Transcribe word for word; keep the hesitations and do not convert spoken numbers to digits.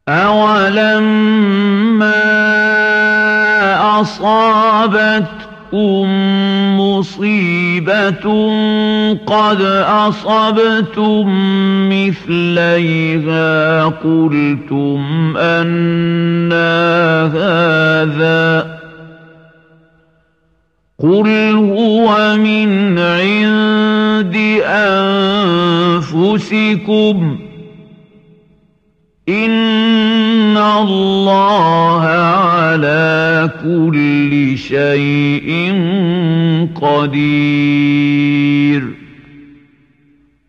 أَوَلَمَّا أَصَابَتْكُم مُّصِيبَةٌ قَدْ أَصَبْتُم مِّثْلَيْهَا قُلْتُمْ أَنَّىٰ هَٰذَا ۖ قُلْ هُوَ مِنْ عِندِ أَنفُسِكُمْ ۗ إِنَّ اللَّهَ عَلَىٰ كُلِّ شَيْءٍ قَدِيرٌ